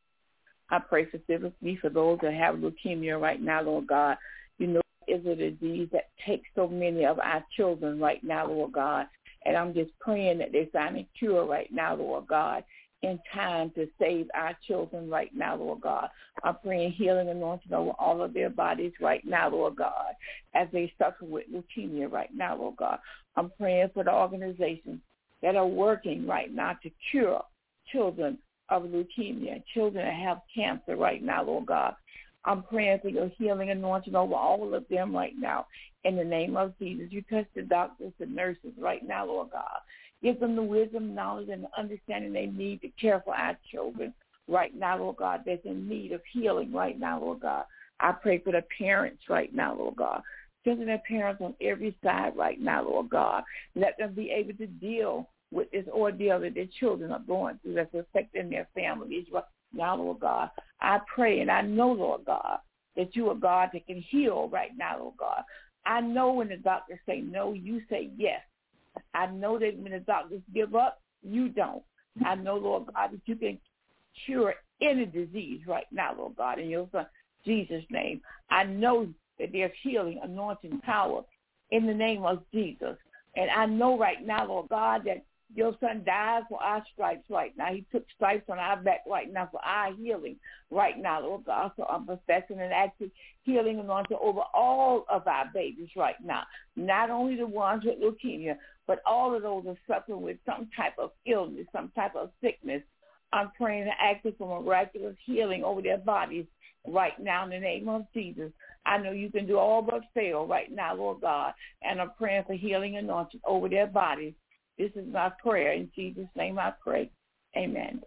I pray specifically for those that have leukemia right now, Lord God. You know it's a disease that takes so many of our children right now, Lord God. And I'm just praying that they find a cure right now, Lord God, in time to save our children right now, Lord God. I'm praying healing anointing over all of their bodies right now, Lord God, as they suffer with leukemia right now, Lord God. I'm praying for the organizations that are working right now to cure children of leukemia, children that have cancer right now, Lord God. I'm praying for your healing anointing over all of them right now. In the name of Jesus, you touch the doctors and nurses right now, Lord God. Give them the wisdom, knowledge, and the understanding they need to care for our children right now, Lord God, that's in need of healing right now, Lord God. I pray for the parents right now, Lord God. Strengthen their parents on every side right now, Lord God. Let them be able to deal with this ordeal that their children are going through that's affecting their families right now, Lord God. I pray and I know, Lord God, that you are God that can heal right now, Lord God. I know when the doctors say no, you say yes. I know that when the doctors give up, you don't. I know, Lord God, that you can cure any disease right now, Lord God, in your Son Jesus' name. I know that there's healing, anointing, power in the name of Jesus. And I know right now, Lord God, that your Son died for our stripes right now. He took stripes on our back right now for our healing right now, Lord God. So I'm professing and asking healing anointing over all of our babies right now, not only the ones with leukemia, but all of those that are suffering with some type of illness, some type of sickness. I'm praying and asking for miraculous healing over their bodies right now in the name of Jesus. I know you can do all but fail right now, Lord God, and I'm praying for healing anointing over their bodies. This is my prayer. In Jesus' name I pray. Amen.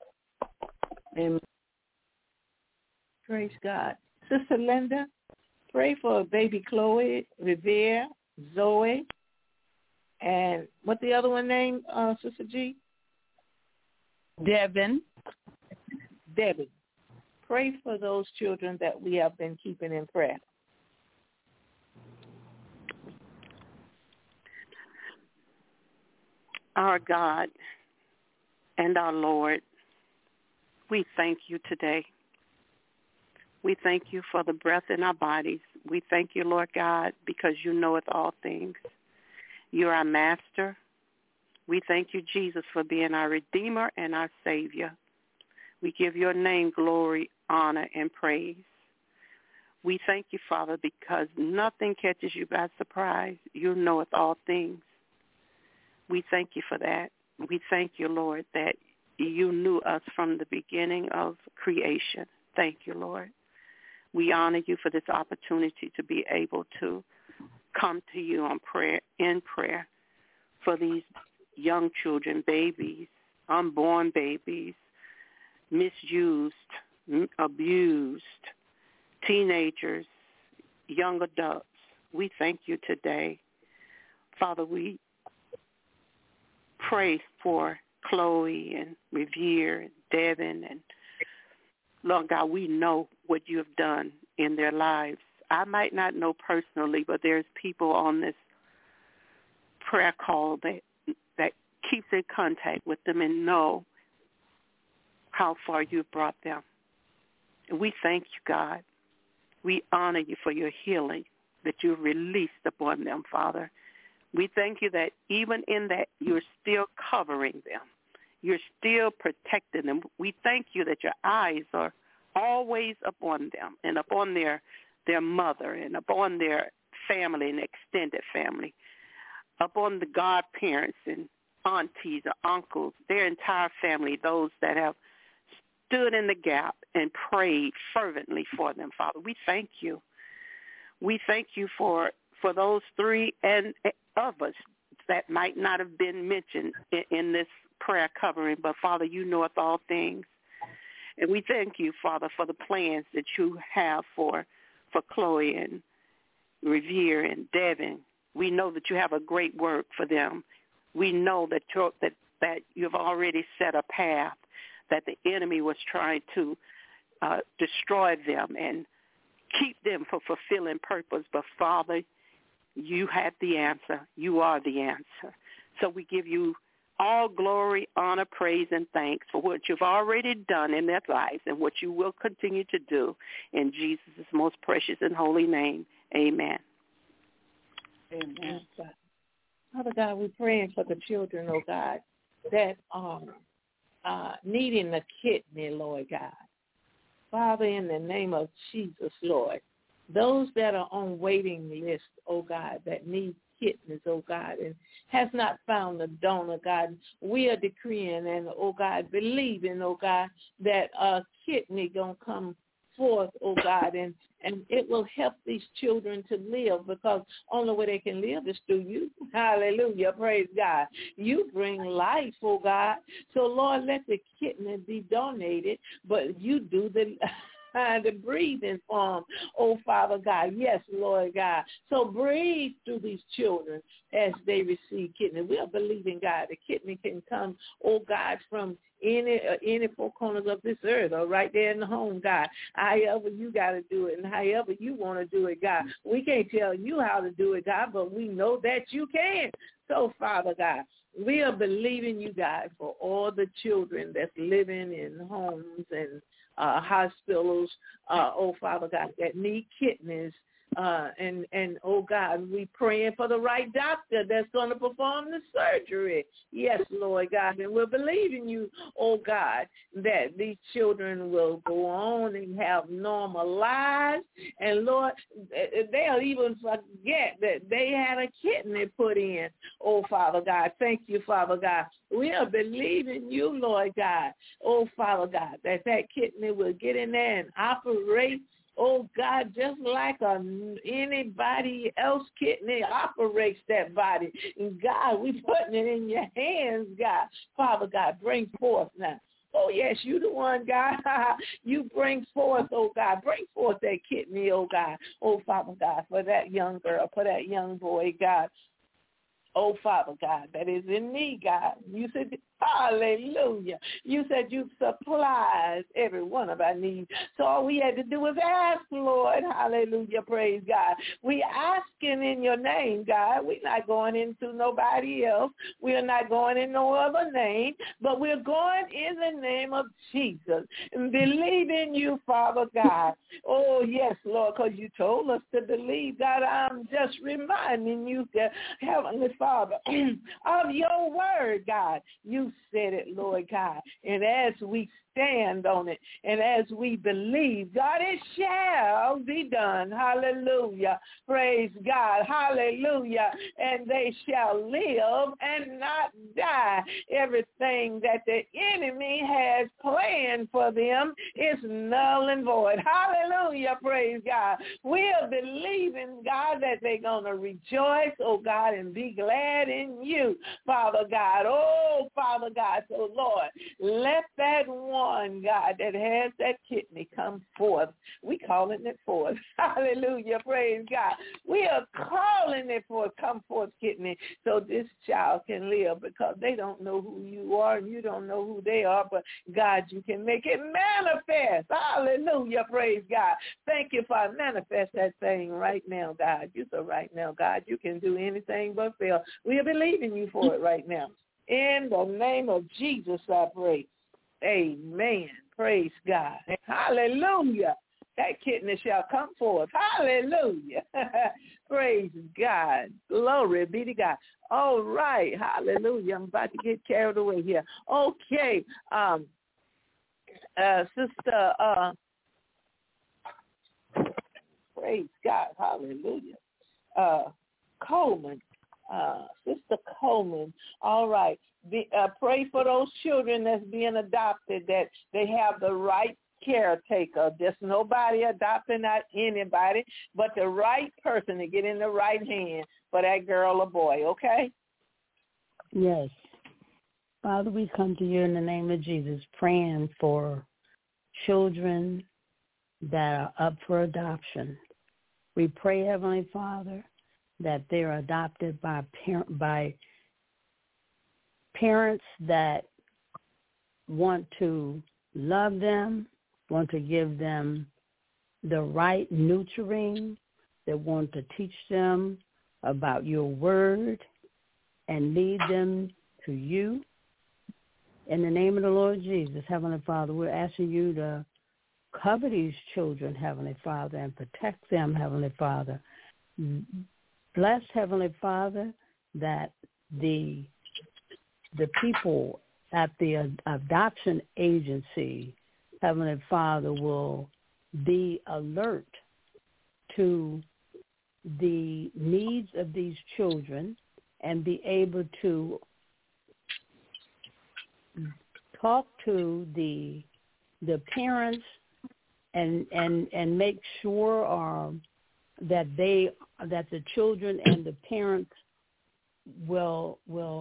Amen. Praise God. Sister Linda, pray for baby Chloe, Revere, Zoe, and what the other one named, Sister G? Devin. Debbie. Pray for those children that we have been keeping in prayer. Our God and our Lord, we thank you today. We thank you for the breath in our bodies. We thank you, Lord God, because you knoweth all things. You're our master. We thank you, Jesus, for being our Redeemer and our Savior. We give your name glory, honor, and praise. We thank you, Father, because nothing catches you by surprise. You knoweth all things. We thank you for that. We thank you, Lord, that you knew us from the beginning of creation. Thank you, Lord. We honor you for this opportunity to be able to come to you in prayer for these young children, babies, unborn babies, misused, abused, teenagers, young adults. We thank you today. Father, we pray for Chloe and Revere and Devin, and Lord God, we know what you have done in their lives. I might not know personally, but there's people on this prayer call that keeps in contact with them and know how far you've brought them. And we thank you, God. We honor you for your healing that you've released upon them, Father. We thank you that even in that you're still covering them. You're still protecting them. We thank you that your eyes are always upon them and upon their mother and upon their family and extended family, upon the godparents and aunties or uncles, their entire family, those that have stood in the gap and prayed fervently for them, Father. We thank you. We thank you for those three and others that might not have been mentioned in this prayer covering, but Father, you knoweth all things. And we thank you, Father, for the plans that you have for Chloe and Revere and Devin. We know that you have a great work for them. We know that you've already set a path that the enemy was trying to destroy them and keep them from fulfilling purpose. But, Father, you had the answer. You are the answer. So we give you all glory, honor, praise, and thanks for what you've already done in their lives and what you will continue to do. In Jesus' most precious and holy name, amen. Amen. Father God, we're praying for the children, oh God, that are needing the kidney, Lord God. Father, in the name of Jesus, Lord, those that are on waiting list, oh God, that need kidneys, oh God, and has not found a donor, God, we are decreeing and, oh God, believing, oh God, that a kidney going to come forth, oh God, and it will help these children to live, because only way they can live is through you. Hallelujah. Praise God. You bring life, oh God. So, Lord, let the kidney be donated, but you do the breathing form, oh Father God. Yes, Lord God. So breathe through these children as they receive kidney. We are believing, God, the kidney can come, oh God, from any four corners of this earth or right there in the home, God. However you got to do it and however you want to do it, God. We can't tell you how to do it, God, but we know that you can. So, Father God, we are believing you, God, for all the children that's living in homes and hospitals, oh Father God, that need kidneys. And oh God, we praying for the right doctor that's going to perform the surgery. Yes, Lord God, and we're believing you, oh God, that these children will go on and have normal lives. And Lord, they'll even forget that they had a kidney put in. Oh Father God, thank you, Father God. We are believing you, Lord God. Oh Father God, that kidney will get in there and operate. Oh, God, just like anybody else kidney operates that body. And, God, we putting it in your hands, God. Father God, bring forth now. Oh, yes, you the one, God. You bring forth, oh, God. Bring forth that kidney, oh, God. Oh, Father God, for that young girl, for that young boy, God. Oh, Father God, that is in me, God. You said Hallelujah. You said you supplied every one of our needs. So all we had to do was ask, Lord. Hallelujah. Praise God. We asking in your name, God. We're not going into nobody else. We're not going in no other name, but we're going in the name of Jesus and believe in you, Father God. Oh, yes, Lord, because you told us to believe. God, I'm just reminding you, Heavenly Father, of your word, God. You said it, Lord God. And as we stand on it and as we believe, God, it shall be done. Hallelujah. Praise God. Hallelujah. And they shall live and not die. Everything that the enemy has planned for them is null and void. Hallelujah. Praise God. We are believing, God, that they're going to rejoice, oh God, and be glad in you, Father God. Oh, Father God. So, Lord, let that one, God, that has that kidney come forth. We calling it forth. Hallelujah. Praise God. We are calling it forth. Come forth, kidney, so this child can live, because they don't know who you are and you don't know who they are. But, God, you can make it manifest. Hallelujah. Praise God. Thank you for manifest that thing right now, God. You said right now, God, you can do anything but fail. We are believing you for it right now. In the name of Jesus, I pray. Amen. Praise God. Hallelujah. That kidney shall come forth. Hallelujah. Praise God. Glory be to God. All right. Hallelujah. I'm about to get carried away here. Okay. Sister, praise God. Hallelujah. Coleman. Sister Coleman. All right. Pray for those children that's being adopted, that they have the right caretaker. There's nobody adopting, not anybody, but the right person to get in the right hand for that girl or boy, okay? Yes. Father, we come to you in the name of Jesus, praying for children that are up for adoption. We pray, Heavenly Father, that they're adopted by parents that want to love them, want to give them the right nurturing, that want to teach them about your word and lead them to you. In the name of the Lord Jesus, Heavenly Father, we're asking you to cover these children, Heavenly Father, and protect them, Heavenly Father. Bless, Heavenly Father, that the people at the adoption agency, Heavenly Father, will be alert to the needs of these children and be able to talk to the parents and make sure that the children and the parents will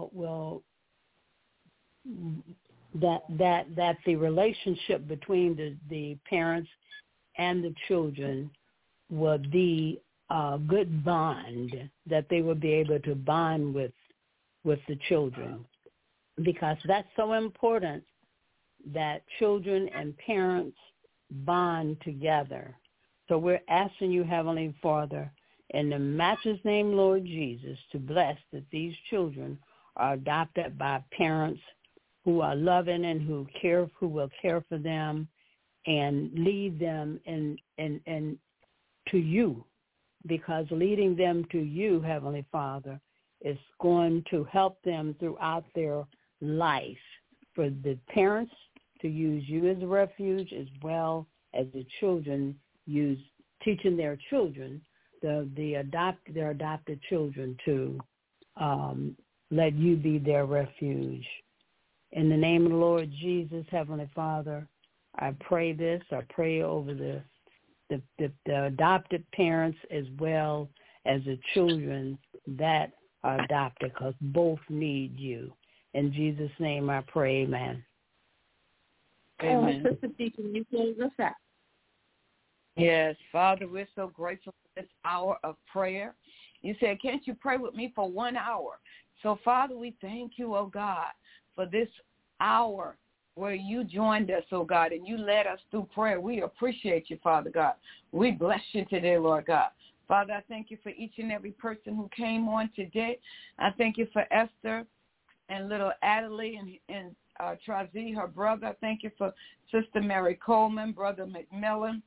that the relationship between the parents and the children will be a good bond, that they will be able to bond with the children, because that's so important, that children and parents bond together. So we're asking you, Heavenly Father, in the matchless name, Lord Jesus, to bless that these children are adopted by parents who are loving and who will care for them and lead them in to you, because leading them to you, Heavenly Father, is going to help them throughout their life. For the parents to use you as a refuge, as well as the children teaching their children, their adopted children, to let you be their refuge. In the name of the Lord Jesus, Heavenly Father, I pray this. I pray over the adopted parents as well as the children that are adopted, because both need you. In Jesus' name I pray, amen. Amen. Sister D, can you close us out? Yes, Father, we're so grateful for this hour of prayer. You said, can't you pray with me for 1 hour? So, Father, we thank you, oh God, for this hour where you joined us, oh God, and you led us through prayer. We appreciate you, Father God. We bless you today, Lord God. Father, I thank you for each and every person who came on today. I thank you for Esther and little Adelie and Trazie, her brother. I thank you for Sister Mary Coleman, Brother McMillan,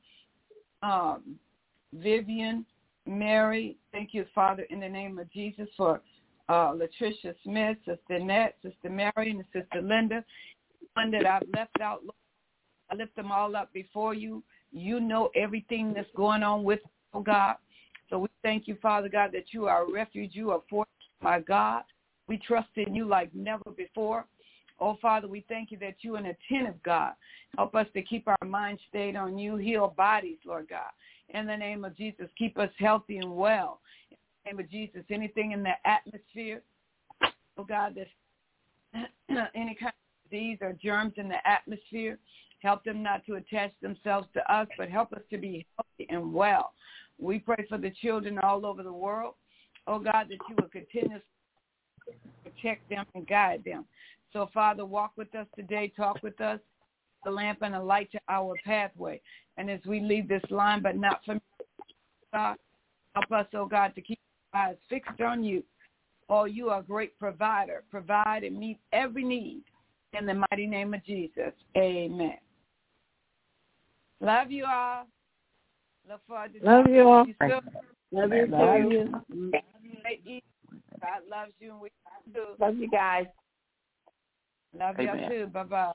Vivian, Mary. Thank you, Father, in the name of Jesus, for Latricia Smith, Sister Annette, Sister Mary, and Sister Linda. One that I've left out, Lord, I lift them all up before you. You know everything that's going on with, oh God. So we thank you, Father God, that you are a refuge, you are fortress, my God. We trust in you like never before. Oh, Father, we thank you that you are an attentive God. Help us to keep our minds stayed on you. Heal bodies, Lord God. In the name of Jesus, keep us healthy and well. In the name of Jesus, anything in the atmosphere, oh God, that's any kind of disease or germs in the atmosphere, help them not to attach themselves to us, but help us to be healthy and well. We pray for the children all over the world, oh God, that you will continuously protect them and guide them. So, Father, walk with us today, talk with us, a lamp and a light to our pathway. And as we leave this line, but not from God, help us, oh God, to keep our eyes fixed on you. Oh, you are a great provider. Provide and meet every need. In the mighty name of Jesus, amen. Love you all. Look forward to Love you all. soon. Love you too. God loves you and we do. Love you guys. Love you too. Bye-bye.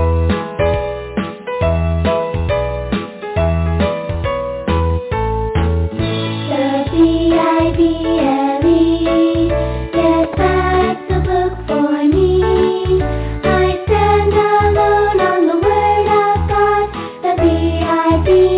W-I-B-L-E, yes, that's the book for me. I stand alone on the word of God. The B-I-B-L-E.